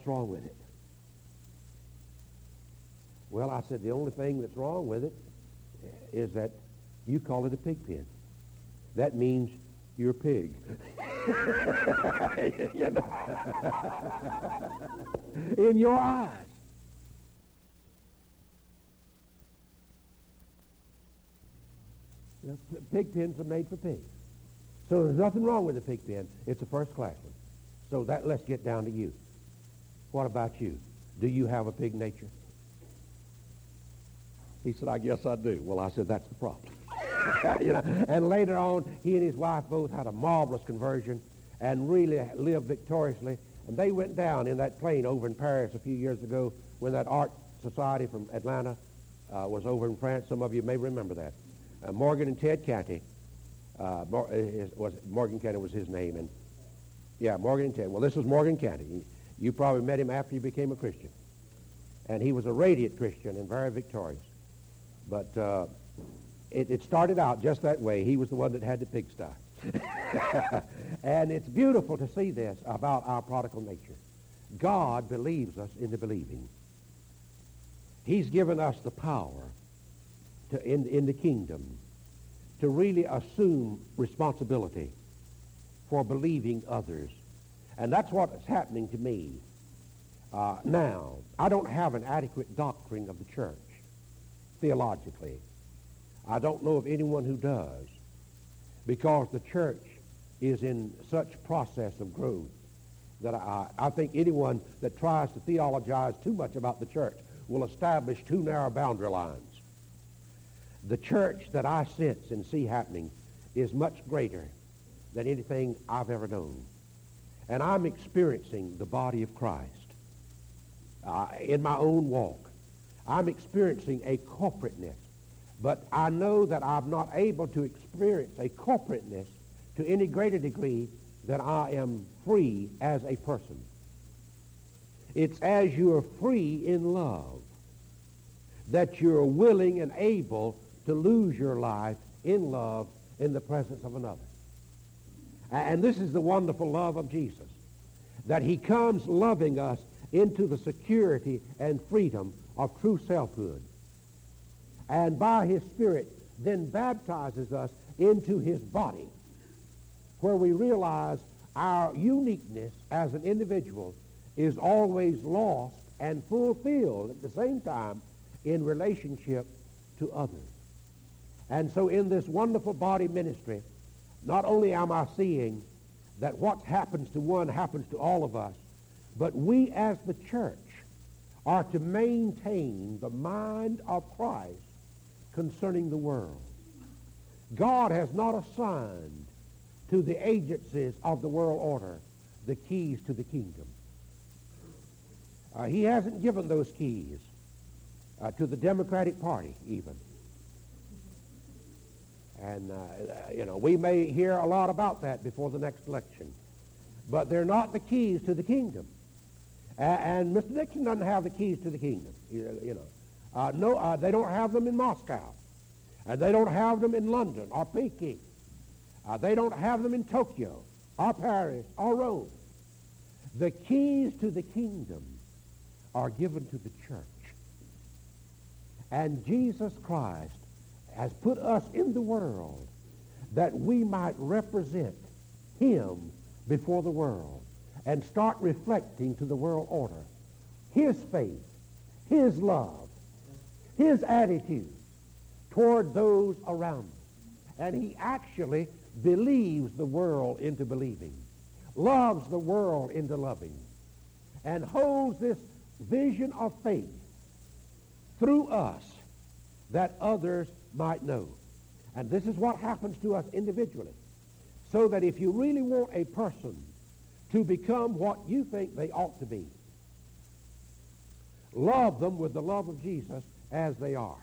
What's wrong with it? Well, I said, the only thing that's wrong with it is that you call it a pig pen. That means you're a pig. You know? In your eyes. You know, pig pens are made for pigs. So there's nothing wrong with a pig pen. It's a first-class one. So let's get down to you. What about you? Do you have a pig nature? He said, I guess I do. Well, I said, that's the problem. You know? And later on, he and his wife both had a marvelous conversion and really lived victoriously. And they went down in that plane over in Paris a few years ago when that art society from Atlanta was over in France. Some of you may remember that. Morgan and Ted Canty. Morgan Canty was his name. And yeah, Morgan and Ted. Well, this was Morgan Canty. You probably met him after you became a Christian. And he was a radiant Christian and very victorious. But it started out just that way. He was the one that had the pigsty. And it's beautiful to see this about our prodigal nature. God believes us into believing. He's given us the power in the kingdom to really assume responsibility for believing others. And that's what is happening to me now. I don't have an adequate doctrine of the church theologically. I don't know of anyone who does, because the church is in such process of growth that I think anyone that tries to theologize too much about the church will establish too narrow boundary lines. The church that I sense and see happening is much greater than anything I've ever known. And I'm experiencing the body of Christ in my own walk. I'm experiencing a corporateness. But I know that I'm not able to experience a corporateness to any greater degree than I am free as a person. It's as you are free in love that you're willing and able to lose your life in love in the presence of another. And this is the wonderful love of Jesus, that he comes loving us into the security and freedom of true selfhood. And by his Spirit then baptizes us into his body, where we realize our uniqueness as an individual is always lost and fulfilled at the same time in relationship to others. And so in this wonderful body ministry, not only am I seeing that what happens to one happens to all of us, but we as the church are to maintain the mind of Christ concerning the world. God has not assigned to the agencies of the world order the keys to the kingdom. He hasn't given those keys to the Democratic Party even. And, we may hear a lot about that before the next election. But they're not the keys to the kingdom. And Mr. Nixon doesn't have the keys to the kingdom. No, they don't have them in Moscow. And they don't have them in London or Peking. They don't have them in Tokyo or Paris or Rome. The keys to the kingdom are given to the church. And Jesus Christ has put us in the world that we might represent him before the world and start reflecting to the world order his faith, his love, his attitude toward those around us. And he actually believes the world into believing, loves the world into loving, and holds this vision of faith through us that others might know. And this is what happens to us individually. So that if you really want a person to become what you think they ought to be, love them with the love of Jesus as they are.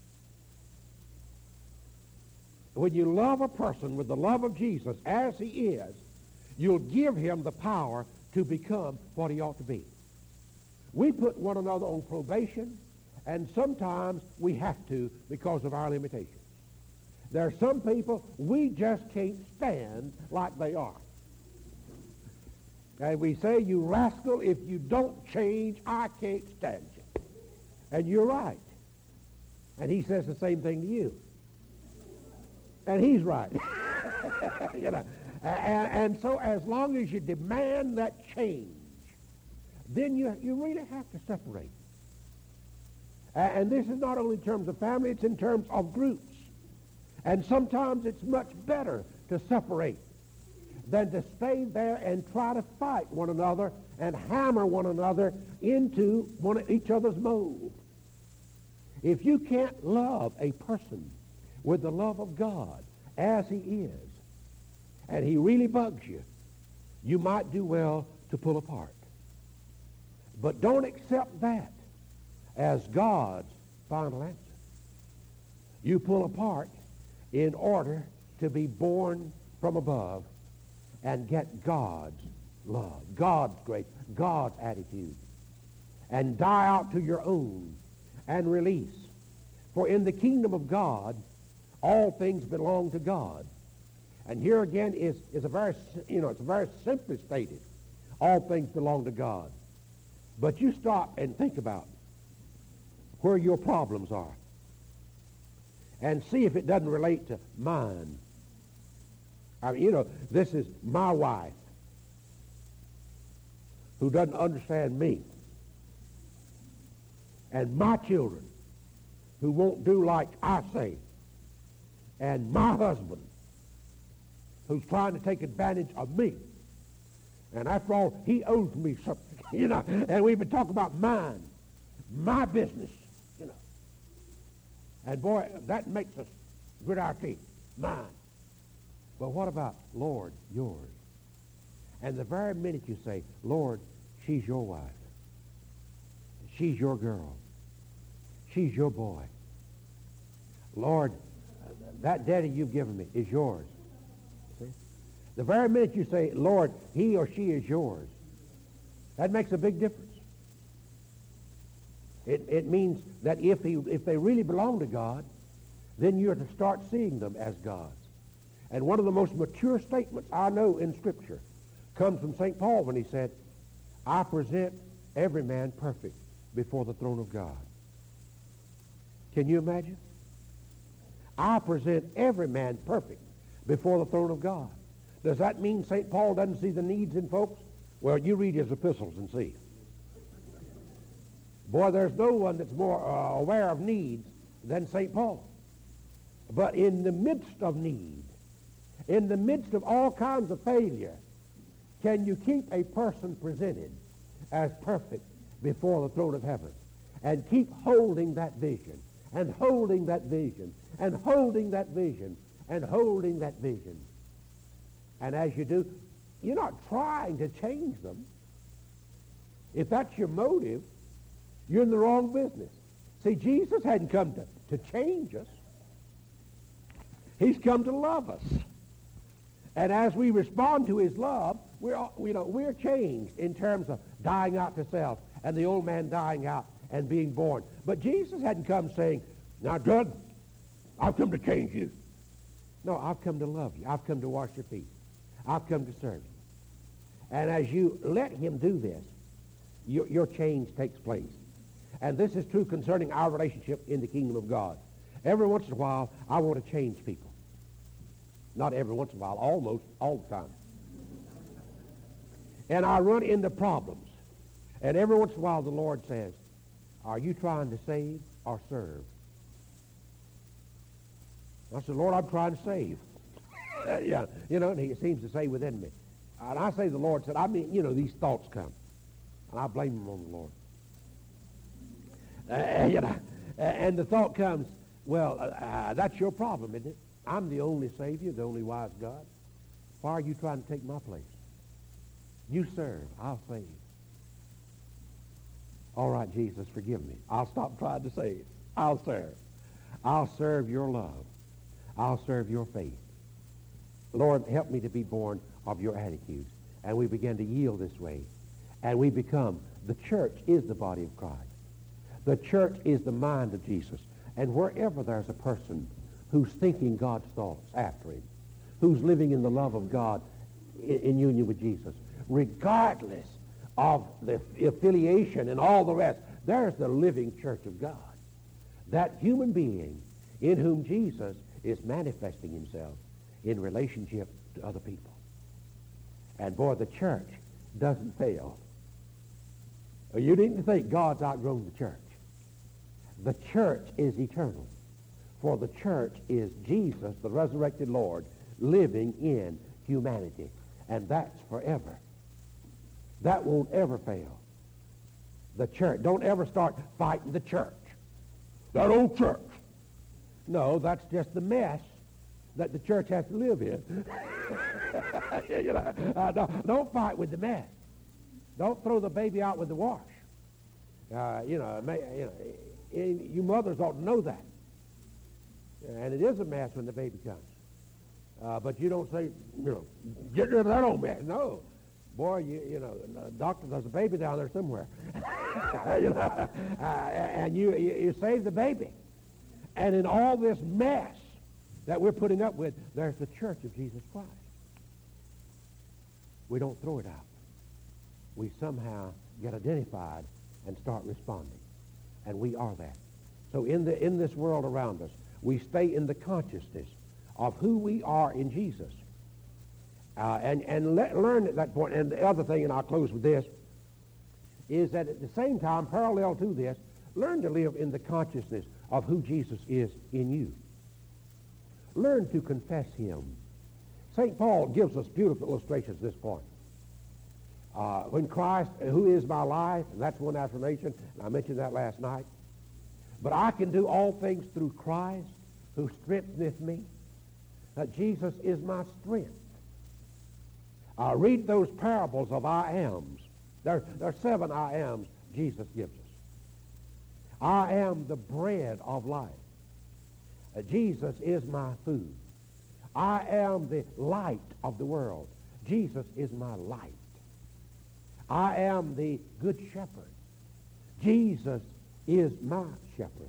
When you love a person with the love of Jesus as he is, you'll give him the power to become what he ought to be. We put one another on probation, and sometimes we have to because of our limitations. There are some people we just can't stand like they are. And we say, you rascal, if you don't change, I can't stand you. And you're right. And he says the same thing to you. And he's right. You know. And so as long as you demand that change, then you really have to separate. And this is not only in terms of family, it's in terms of groups. And sometimes it's much better to separate than to stay there and try to fight one another and hammer one another into each other's mold. If you can't love a person with the love of God as he is, and he really bugs you, you might do well to pull apart. But don't accept that as God's final answer. You pull apart in order to be born from above and get God's love, God's grace, God's attitude, and die out to your own and release. For in the kingdom of God, all things belong to God. And here again is a very, it's very simply stated. All things belong to God. But you stop and think about where your problems are and see if it doesn't relate to mine. I mean, this is my wife who doesn't understand me, and my children who won't do like I say, and my husband who's trying to take advantage of me. And after all, he owes me something, and we've been talking about mine, my business, And boy, that makes us grit our teeth, mine. But what about, Lord, yours? And the very minute you say, Lord, she's your wife. She's your girl. She's your boy. Lord, that daddy you've given me is yours. See? The very minute you say, Lord, he or she is yours, that makes a big difference. It means that if they really belong to God, then you're to start seeing them as God's. And one of the most mature statements I know in Scripture comes from St. Paul when he said, I present every man perfect before the throne of God. Can you imagine? I present every man perfect before the throne of God. Does that mean St. Paul doesn't see the needs in folks? Well, you read his epistles and see. Boy, there's no one that's more aware of needs than St. Paul. But in the midst of need, in the midst of all kinds of failure, can you keep a person presented as perfect before the throne of heaven and keep holding that vision and holding that vision and holding that vision and holding that vision? And as you do, you're not trying to change them. If that's your motive, you're in the wrong business. See, Jesus hadn't come to change us. He's come to love us. And as we respond to his love, we're changed in terms of dying out to self and the old man dying out and being born. But Jesus hadn't come saying, now, Judd, I've come to change you. No, I've come to love you. I've come to wash your feet. I've come to serve you. And as you let him do this, your change takes place. And this is true concerning our relationship in the kingdom of God. Every once in a while, I want to change people. Not every once in a while, almost all the time. And I run into problems. And every once in a while, the Lord says, are you trying to save or serve? I said, Lord, I'm trying to save. And he seems to say within me. And I say, the Lord said, these thoughts come. And I blame them on the Lord. And the thought comes, well, that's your problem, isn't it? I'm the only Savior, the only wise God. Why are you trying to take my place? You serve, I'll save. All right, Jesus, forgive me. I'll stop trying to save. I'll serve. I'll serve your love. I'll serve your faith. Lord, help me to be born of your attitudes. And we begin to yield this way. And we become, the church is the body of Christ. The church is the mind of Jesus. And wherever there's a person who's thinking God's thoughts after him, who's living in the love of God in union with Jesus, regardless of the affiliation and all the rest. There's the living church of God. That human being in whom Jesus is manifesting himself in relationship to other people. And boy, the church doesn't fail. You needn't think God's outgrown the church. The church is eternal. For the church is Jesus, the resurrected Lord, living in humanity. And that's forever. That won't ever fail. The church. Don't ever start fighting the church. That old church. No, that's just the mess that the church has to live in. Don't fight with the mess. Don't throw the baby out with the wash. You mothers ought to know that. And it is a mess when the baby comes. But you don't say, get rid of that old mess. No. Boy, the doctor, there's a baby down there somewhere. And you save the baby. And in all this mess that we're putting up with, there's the church of Jesus Christ. We don't throw it out. We somehow get identified and start responding. And we are that. So in this world around us, we stay in the consciousness of who we are in Jesus. Learn at that point. And the other thing, and I'll close with this, is that at the same time, parallel to this, learn to live in the consciousness of who Jesus is in you. Learn to confess him. St. Paul gives us beautiful illustrations at this point. When Christ, who is my life, and that's one affirmation, and I mentioned that last night. But I can do all things through Christ who strengtheneth me. That Jesus is my strength. Read those parables of I ams. There are 7 I ams Jesus gives us. I am the bread of life. Jesus is my food. I am the light of the world. Jesus is my light. I am the good shepherd. Jesus is my shepherd.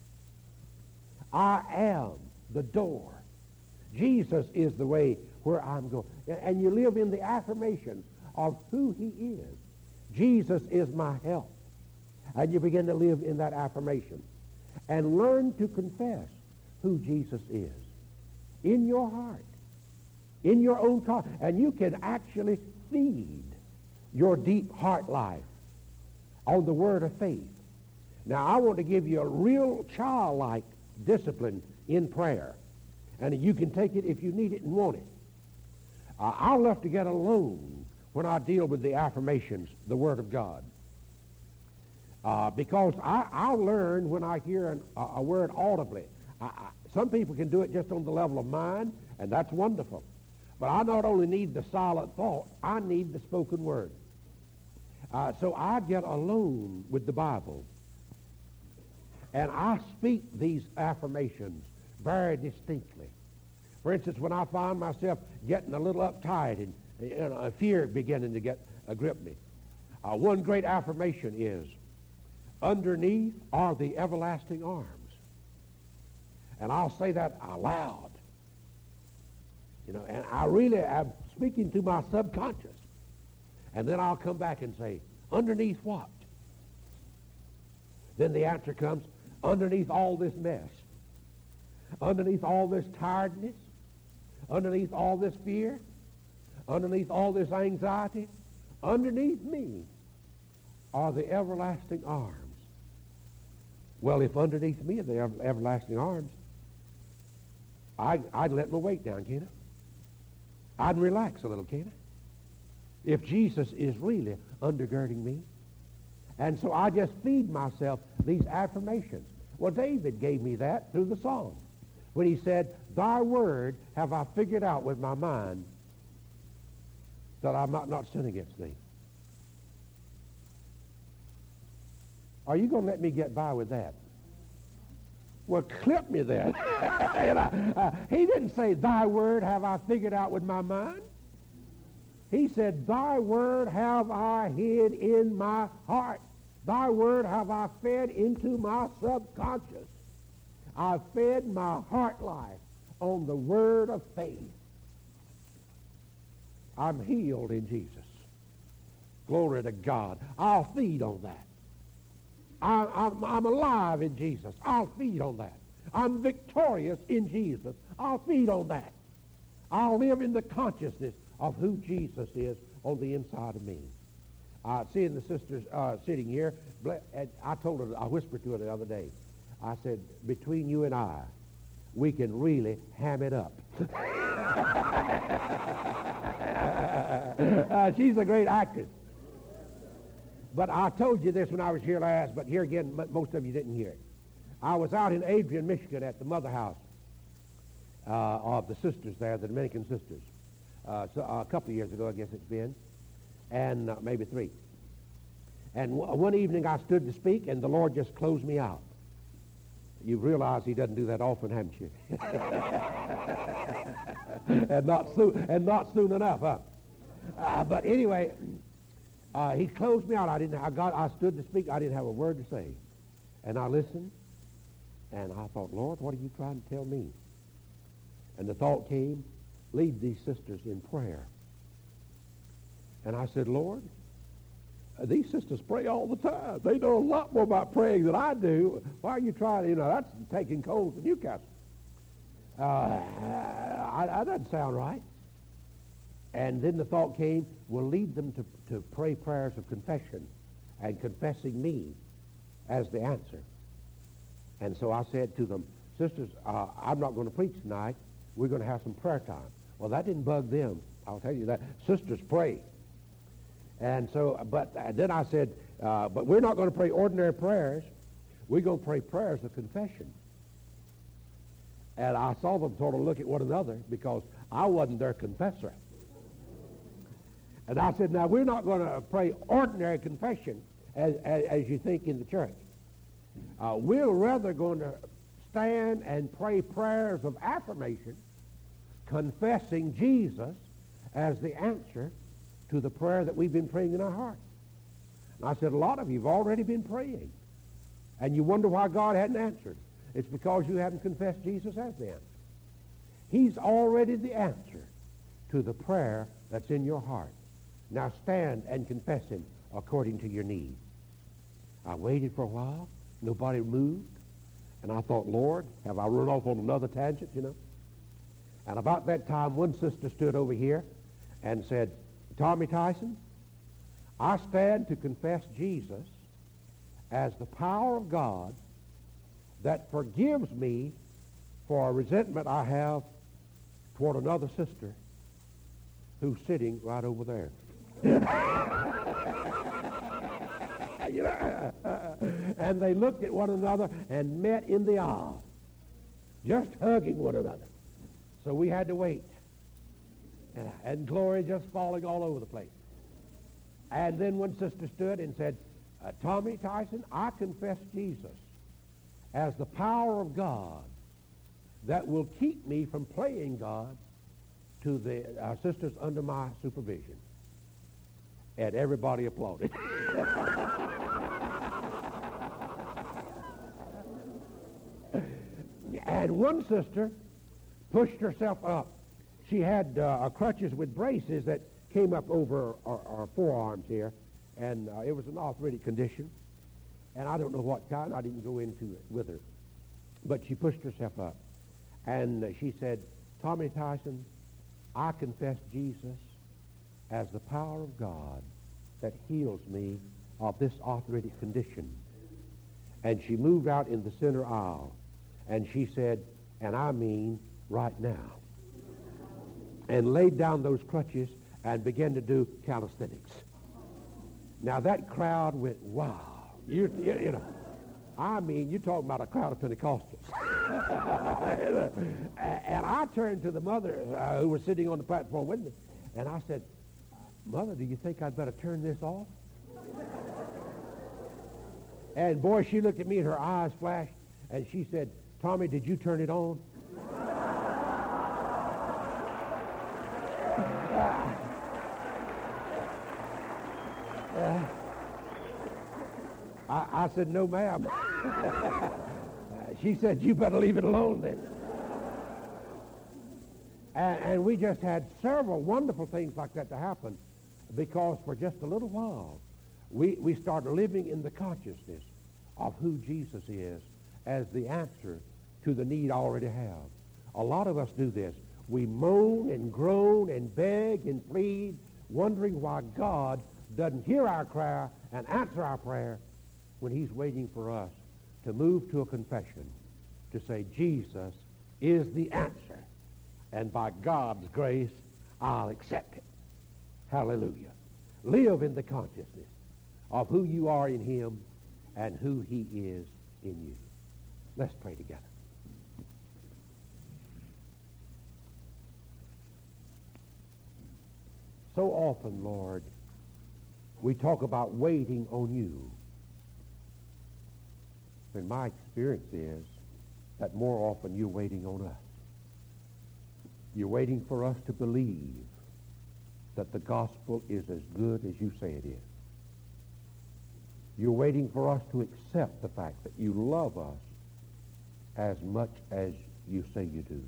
I am the door. Jesus is the way where I'm going. And you live in the affirmation of who he is. Jesus is my help. And you begin to live in that affirmation. And learn to confess who Jesus is in your heart, in your own car. And you can actually feed your deep heart life on the word of faith. Now, I want to give you a real childlike discipline in prayer. And you can take it if you need it and want it. I'll have to get alone when I deal with the affirmations, the Word of God. Because I'll learn when I hear a word audibly. Some people can do it just on the level of mind, and that's wonderful. But I not only need the silent thought, I need the spoken word. So I get alone with the Bible, and I speak these affirmations very distinctly. For instance, when I find myself getting a little uptight and fear beginning to get grip me, one great affirmation is, underneath are the everlasting arms. And I'll say that aloud. And I really am speaking to my subconscious. And then I'll come back and say, underneath what? Then the answer comes, underneath all this mess, underneath all this tiredness, underneath all this fear, underneath all this anxiety, underneath me are the everlasting arms. Well, if underneath me are the everlasting arms, I'd let my weight down, can't I? I'd relax a little, can't I? If Jesus is really undergirding me. And so I just feed myself these affirmations. Well, David gave me that through the Psalm when he said, thy word have I figured out with my mind that I might not sin against thee. Are you going to let me get by with that? Well, clip me then. He didn't say, thy word have I figured out with my mind. He said, thy word have I hid in my heart. Thy word have I fed into my subconscious. I fed my heart life on the word of faith. I'm healed in Jesus. Glory to God. I'll feed on that. I'm alive in Jesus. I'll feed on that. I'm victorious in Jesus. I'll feed on that. I'll live in the consciousness of who Jesus is on the inside of me. Seeing the sisters sitting here, I told her, I whispered to her the other day, I said, between you and I, we can really ham it up. She's a great actress. But I told you this when I was here last, but here again, most of you didn't hear it. I was out in Adrian, Michigan at the mother house of the sisters there, the Dominican sisters. A couple of years ago, I guess it's been, and maybe 3. And one evening I stood to speak, and the Lord just closed me out. You realize he doesn't do that often, haven't you? and not soon enough, huh? But anyway, he closed me out. I stood to speak. I didn't have a word to say. And I listened, and I thought, Lord, what are you trying to tell me? And the thought came, lead these sisters in prayer. And I said, Lord, these sisters pray all the time. They know a lot more about praying than I do. Why are you trying, that's taking coals to Newcastle. That doesn't sound right. And then the thought came, we'll lead them to pray prayers of confession and confessing me as the answer. And so I said to them, sisters, I'm not going to preach tonight. We're going to have some prayer time. Well, that didn't bug them. I'll tell you that. Sisters pray. And so, but then I said, but we're not going to pray ordinary prayers. We're going to pray prayers of confession. And I saw them sort of look at one another because I wasn't their confessor. And I said, now, we're not going to pray ordinary confession as you think in the church. We're rather going to stand and pray prayers of affirmation, confessing Jesus as the answer to the prayer that we've been praying in our heart. And I said, a lot of you have already been praying, and you wonder why God hadn't answered. It's because you haven't confessed Jesus as the answer. He's already the answer to the prayer that's in your heart. Now stand and confess him according to your need. I waited for a while. Nobody moved. And I thought, Lord, have I run off on another tangent, And about that time, one sister stood over here and said, Tommy Tyson, I stand to confess Jesus as the power of God that forgives me for a resentment I have toward another sister who's sitting right over there. And they looked at one another and met in the aisle, just hugging one another. So we had to wait. And glory just falling all over the place. And then one sister stood and said, Tommy Tyson, I confess Jesus as the power of God that will keep me from playing God to the sisters under my supervision. And everybody applauded. And one sister pushed herself up. She had crutches with braces that came up over our forearms here, and it was an arthritic condition. And I don't know what kind. I didn't go into it with her. But she pushed herself up. And she said, Tommy Tyson, I confess Jesus as the power of God that heals me of this arthritic condition. And she moved out in the center aisle. And she said, and I mean right now. And laid down those crutches and began to do calisthenics. Now that crowd went, wow. You know, I mean, you're talking about a crowd of Pentecostals. And I turned to the mother who was sitting on the platform with me, and I said, Mother, do you think I'd better turn this off? And boy, she looked at me and her eyes flashed, and she said, Tommy, did you turn it on? I said, no, ma'am. She said, you better leave it alone then. And we just had several wonderful things like that to happen Because for just a little while, we start living in the consciousness of who Jesus is as the answer to the need I already have. A lot of us do this. We moan and groan and beg and plead, wondering why God doesn't hear our prayer and answer our prayer when he's waiting for us to move to a confession to say, Jesus is the answer, and by God's grace, I'll accept it. Hallelujah. Live in the consciousness of who you are in him and who he is in you. Let's pray together. So often, Lord, we talk about waiting on you. And my experience is that more often you're waiting on us. You're waiting for us to believe that the gospel is as good as you say it is. You're waiting for us to accept the fact that you love us as much as you say you do.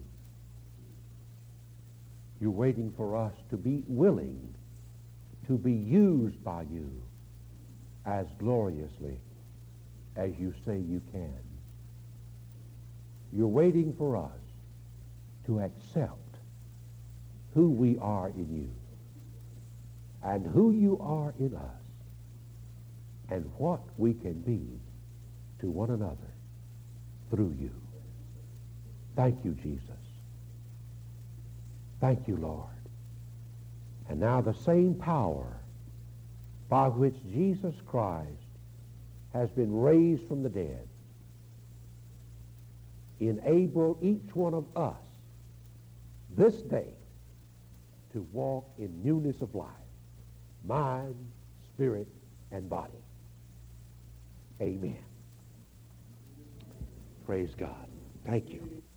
You're waiting for us to be willing to be used by you as gloriously as you say you can. You're waiting for us to accept who we are in you and who you are in us and what we can be to one another through you. Thank you, Jesus. Thank you, Lord. And now the same power by which Jesus Christ has been raised from the dead enable each one of us this day to walk in newness of life, mind, spirit, and body. Amen. Praise God. Thank you.